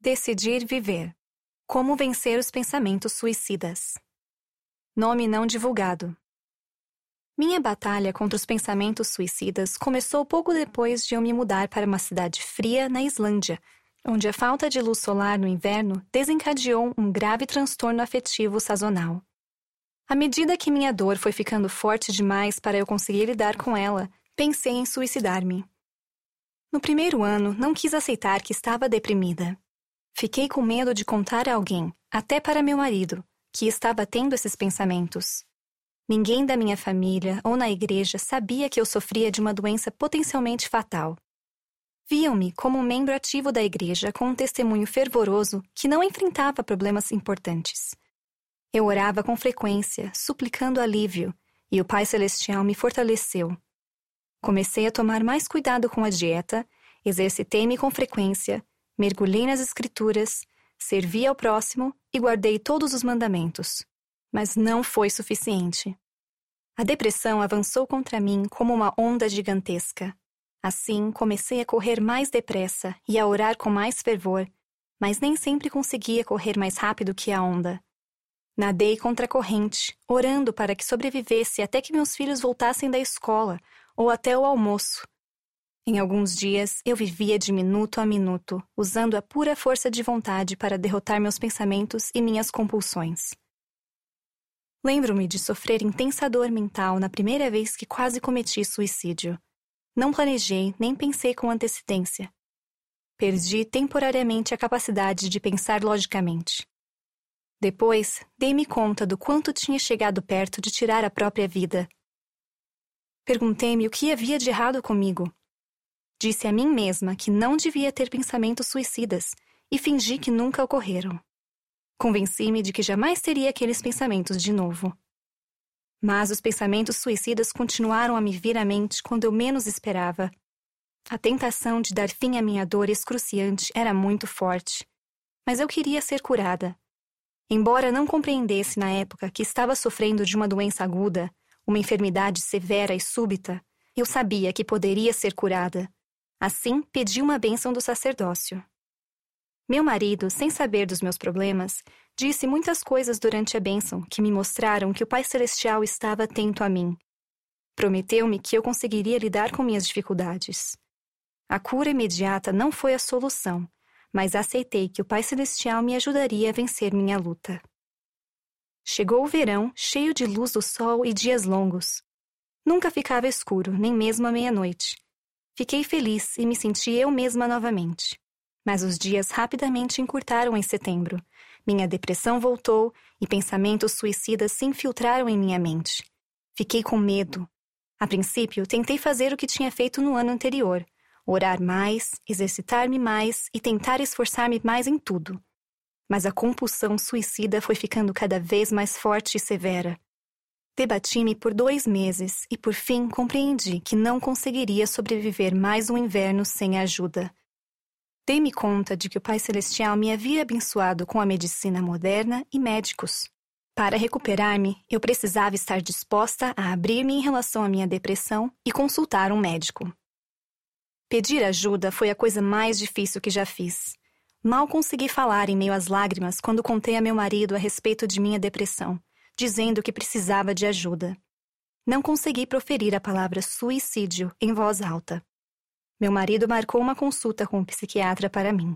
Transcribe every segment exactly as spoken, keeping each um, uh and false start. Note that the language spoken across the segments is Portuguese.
Decidir viver. Como vencer os pensamentos suicidas. Nome não divulgado. Minha batalha contra os pensamentos suicidas começou pouco depois de eu me mudar para uma cidade fria na Islândia, onde a falta de luz solar no inverno desencadeou um grave transtorno afetivo sazonal. À medida que minha dor foi ficando forte demais para eu conseguir lidar com ela, pensei em suicidar-me. No primeiro ano, não quis aceitar que estava deprimida. Fiquei com medo de contar a alguém, até para meu marido, que estava tendo esses pensamentos. Ninguém da minha família ou na igreja sabia que eu sofria de uma doença potencialmente fatal. Viam-me como um membro ativo da igreja com um testemunho fervoroso que não enfrentava problemas importantes. Eu orava com frequência, suplicando alívio, e o Pai Celestial me fortaleceu. Comecei a tomar mais cuidado com a dieta, exercitei-me com frequência, mergulhei nas escrituras, servi ao próximo e guardei todos os mandamentos. Mas não foi suficiente. A depressão avançou contra mim como uma onda gigantesca. Assim, comecei a correr mais depressa e a orar com mais fervor, mas nem sempre conseguia correr mais rápido que a onda. Nadei contra a corrente, orando para que sobrevivesse até que meus filhos voltassem da escola ou até o almoço. Em alguns dias, eu vivia de minuto a minuto, usando a pura força de vontade para derrotar meus pensamentos e minhas compulsões. Lembro-me de sofrer intensa dor mental na primeira vez que quase cometi suicídio. Não planejei nem pensei com antecedência. Perdi temporariamente a capacidade de pensar logicamente. Depois, dei-me conta do quanto tinha chegado perto de tirar a própria vida. Perguntei-me o que havia de errado comigo. Disse a mim mesma que não devia ter pensamentos suicidas e fingi que nunca ocorreram. Convenci-me de que jamais teria aqueles pensamentos de novo. Mas os pensamentos suicidas continuaram a me vir à mente quando eu menos esperava. A tentação de dar fim à minha dor excruciante era muito forte, mas eu queria ser curada. Embora não compreendesse na época que estava sofrendo de uma doença aguda, uma enfermidade severa e súbita, eu sabia que poderia ser curada. Assim, pedi uma bênção do sacerdócio. Meu marido, sem saber dos meus problemas, disse muitas coisas durante a bênção que me mostraram que o Pai Celestial estava atento a mim. Prometeu-me que eu conseguiria lidar com minhas dificuldades. A cura imediata não foi a solução, mas aceitei que o Pai Celestial me ajudaria a vencer minha luta. Chegou o verão, cheio de luz do sol e dias longos. Nunca ficava escuro, nem mesmo à meia-noite. Fiquei feliz e me senti eu mesma novamente. Mas os dias rapidamente encurtaram em setembro. Minha depressão voltou e pensamentos suicidas se infiltraram em minha mente. Fiquei com medo. A princípio, tentei fazer o que tinha feito no ano anterior. Orar mais, exercitar-me mais e tentar esforçar-me mais em tudo. Mas a compulsão suicida foi ficando cada vez mais forte e severa. Debati-me por dois meses e, por fim, compreendi que não conseguiria sobreviver mais um inverno sem ajuda. Dei-me conta de que o Pai Celestial me havia abençoado com a medicina moderna e médicos. Para recuperar-me, eu precisava estar disposta a abrir-me em relação à minha depressão e consultar um médico. Pedir ajuda foi a coisa mais difícil que já fiz. Mal consegui falar em meio às lágrimas quando contei a meu marido a respeito de minha depressão, dizendo que precisava de ajuda. Não consegui proferir a palavra suicídio em voz alta. Meu marido marcou uma consulta com um psiquiatra para mim.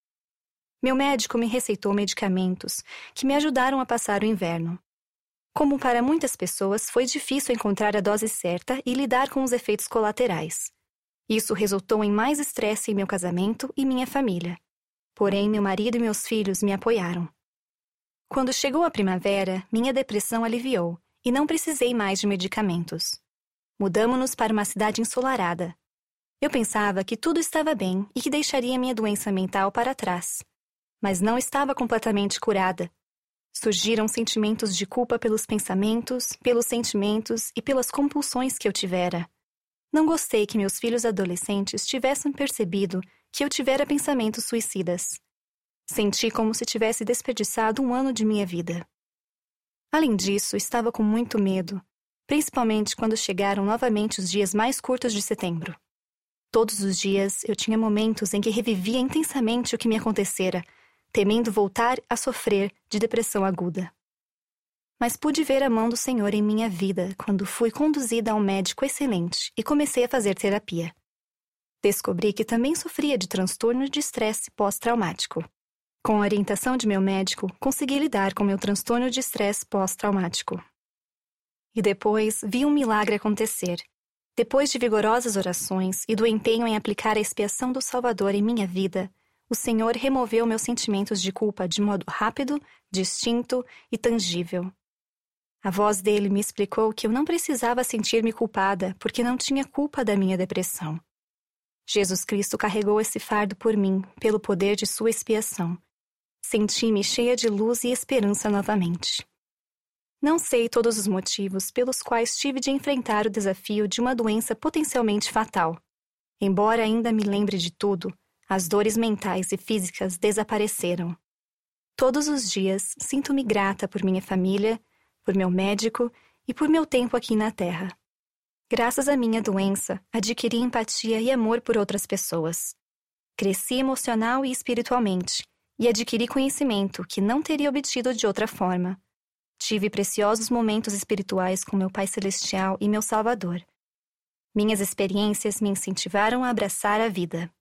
Meu médico me receitou medicamentos que me ajudaram a passar o inverno. Como para muitas pessoas, foi difícil encontrar a dose certa e lidar com os efeitos colaterais. Isso resultou em mais estresse em meu casamento e minha família. Porém, meu marido e meus filhos me apoiaram. Quando chegou a primavera, minha depressão aliviou e não precisei mais de medicamentos. Mudamo-nos para uma cidade ensolarada. Eu pensava que tudo estava bem e que deixaria minha doença mental para trás. Mas não estava completamente curada. Surgiram sentimentos de culpa pelos pensamentos, pelos sentimentos e pelas compulsões que eu tivera. Não gostei que meus filhos adolescentes tivessem percebido que eu tivera pensamentos suicidas. Senti como se tivesse desperdiçado um ano de minha vida. Além disso, estava com muito medo, principalmente quando chegaram novamente os dias mais curtos de setembro. Todos os dias eu tinha momentos em que revivia intensamente o que me acontecera, temendo voltar a sofrer de depressão aguda. Mas pude ver a mão do Senhor em minha vida quando fui conduzida a um médico excelente e comecei a fazer terapia. Descobri que também sofria de transtorno de estresse pós-traumático. Com a orientação de meu médico, consegui lidar com meu transtorno de estresse pós-traumático. E depois vi um milagre acontecer. Depois de vigorosas orações e do empenho em aplicar a expiação do Salvador em minha vida, o Senhor removeu meus sentimentos de culpa de modo rápido, distinto e tangível. A voz dele me explicou que eu não precisava sentir-me culpada porque não tinha culpa da minha depressão. Jesus Cristo carregou esse fardo por mim, pelo poder de sua expiação. Senti-me cheia de luz e esperança novamente. Não sei todos os motivos pelos quais tive de enfrentar o desafio de uma doença potencialmente fatal. Embora ainda me lembre de tudo, as dores mentais e físicas desapareceram. Todos os dias sinto-me grata por minha família, por meu médico e por meu tempo aqui na Terra. Graças à minha doença, adquiri empatia e amor por outras pessoas. Cresci emocional e espiritualmente, e adquiri conhecimento que não teria obtido de outra forma. Tive preciosos momentos espirituais com meu Pai Celestial e meu Salvador. Minhas experiências me incentivaram a abraçar a vida.